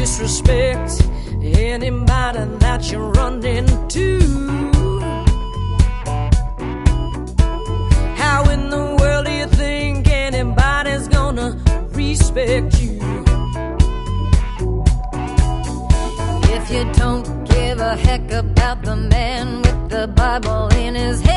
disrespect anybody that you run into. How in the world do you think anybody's gonna respect you if you don't give a heck about the man with the Bible in his